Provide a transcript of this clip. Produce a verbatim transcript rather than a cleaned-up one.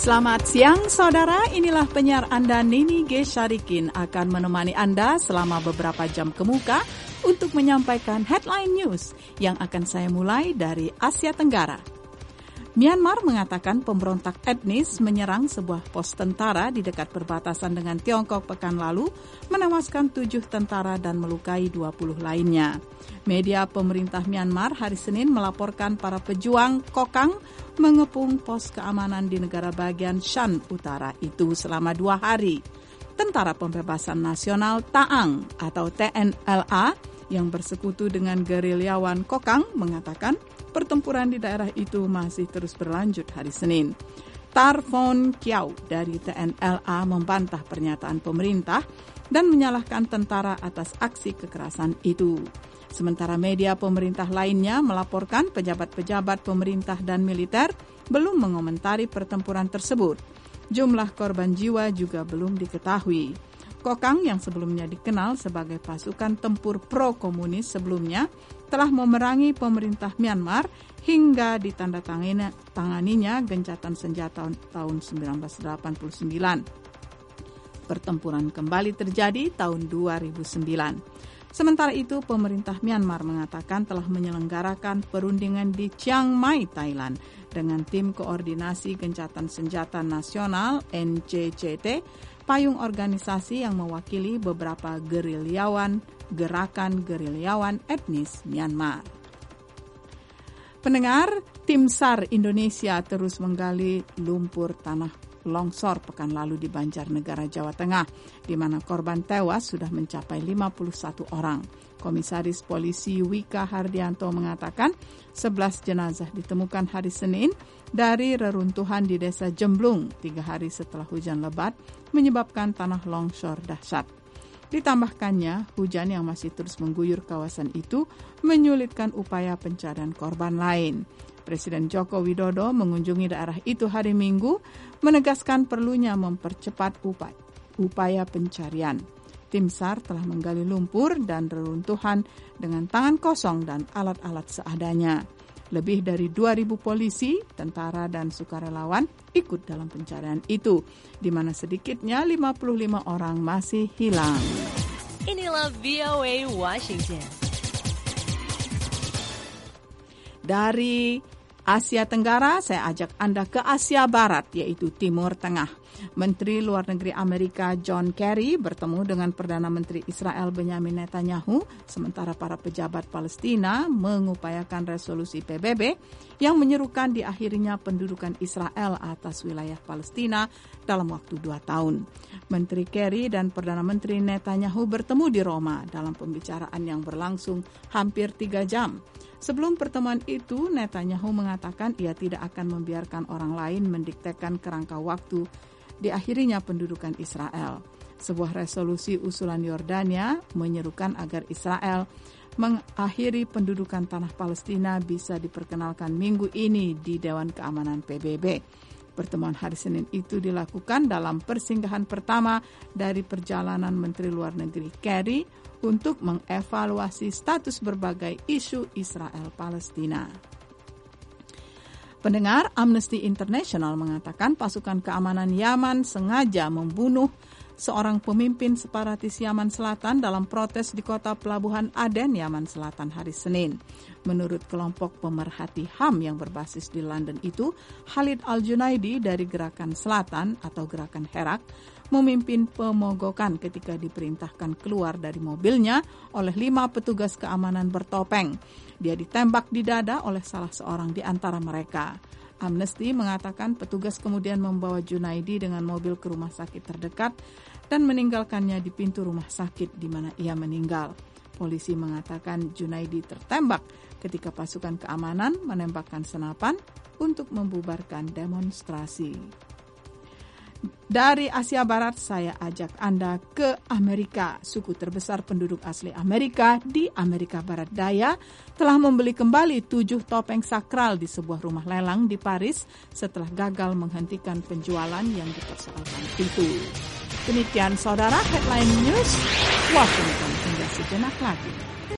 Selamat siang saudara, inilah penyiar Anda Nini G. Syarikin akan menemani Anda selama beberapa jam kemuka untuk menyampaikan headline news yang akan saya mulai dari Asia Tenggara. Myanmar mengatakan pemberontak etnis menyerang sebuah pos tentara di dekat perbatasan dengan Tiongkok pekan lalu, menewaskan tujuh tentara dan melukai dua puluh lainnya. Media pemerintah Myanmar hari Senin melaporkan para pejuang Kokang mengepung pos keamanan di negara bagian Shan Utara itu selama dua hari. Tentara Pembebasan Nasional Taang atau T N L A yang bersekutu dengan gerilyawan Kokang mengatakan pertempuran di daerah itu masih terus berlanjut hari Senin. Tar Von Kiau dari T N L A membantah pernyataan pemerintah dan menyalahkan tentara atas aksi kekerasan itu. Sementara media pemerintah lainnya melaporkan pejabat-pejabat pemerintah dan militer belum mengomentari pertempuran tersebut. Jumlah korban jiwa juga belum diketahui. Kokang yang sebelumnya dikenal sebagai pasukan tempur pro-komunis sebelumnya telah memerangi pemerintah Myanmar hingga ditandatanganinya gencatan senjata tahun sembilan belas delapan puluh sembilan. Pertempuran kembali terjadi tahun dua ribu sembilan. Sementara itu, pemerintah Myanmar mengatakan telah menyelenggarakan perundingan di Chiang Mai, Thailand dengan tim koordinasi gencatan senjata nasional N C C T, payung organisasi yang mewakili beberapa gerilyawan, gerakan gerilyawan etnis Myanmar. Pendengar, tim SAR Indonesia terus menggali lumpur tanah longsor pekan lalu di Banjarnegara, Jawa Tengah, di mana korban tewas sudah mencapai lima puluh satu orang. Komisaris Polisi Wika Hardianto mengatakan sebelas jenazah ditemukan hari Senin dari reruntuhan di Desa Jemblung tiga hari setelah hujan lebat menyebabkan tanah longsor dahsyat. Ditambahkannya, hujan yang masih terus mengguyur kawasan itu menyulitkan upaya pencarian korban lain. Presiden Joko Widodo mengunjungi daerah itu hari Minggu, menegaskan perlunya mempercepat upaya, upaya pencarian. Tim SAR telah menggali lumpur dan reruntuhan dengan tangan kosong dan alat-alat seadanya. Lebih dari dua ribu polisi, tentara, dan sukarelawan ikut dalam pencarian itu, di mana sedikitnya lima puluh lima orang masih hilang. Inilah V O A Washington. Dari Asia Tenggara, saya ajak Anda ke Asia Barat, yaitu Timur Tengah. Menteri Luar Negeri Amerika John Kerry bertemu dengan Perdana Menteri Israel Benyamin Netanyahu, sementara para pejabat Palestina mengupayakan resolusi P B B yang menyerukan diakhirinya pendudukan Israel atas wilayah Palestina dalam waktu dua tahun. Menteri Kerry dan Perdana Menteri Netanyahu bertemu di Roma dalam pembicaraan yang berlangsung hampir tiga jam. Sebelum pertemuan itu, Netanyahu mengatakan ia tidak akan membiarkan orang lain mendiktekan kerangka waktu diakhirinya pendudukan Israel. Sebuah resolusi usulan Yordania menyerukan agar Israel mengakhiri pendudukan tanah Palestina bisa diperkenalkan minggu ini di Dewan Keamanan P B B. Pertemuan hari Senin itu dilakukan dalam persinggahan pertama dari perjalanan Menteri Luar Negeri Kerry untuk mengevaluasi status berbagai isu Israel-Palestina. Pendengar, Amnesty International mengatakan pasukan keamanan Yaman sengaja membunuh seorang pemimpin separatis Yaman Selatan dalam protes di kota pelabuhan Aden, Yaman Selatan hari Senin. Menurut kelompok pemerhati H A M yang berbasis di London itu, Khalid Al-Junaidi dari Gerakan Selatan atau Gerakan Herak memimpin pemogokan ketika diperintahkan keluar dari mobilnya oleh lima petugas keamanan bertopeng. Dia ditembak di dada oleh salah seorang di antara mereka. Amnesty mengatakan petugas kemudian membawa Junaidi dengan mobil ke rumah sakit terdekat dan meninggalkannya di pintu rumah sakit di mana ia meninggal. Polisi mengatakan Junaidi tertembak ketika pasukan keamanan menembakkan senapan untuk membubarkan demonstrasi. Dari Asia Barat, saya ajak Anda ke Amerika. Suku terbesar penduduk asli Amerika di Amerika Barat Daya telah membeli kembali tujuh topeng sakral di sebuah rumah lelang di Paris setelah gagal menghentikan penjualan yang dipersoalkan itu. Demikian saudara, headline news Washington hingga sejenak lagi.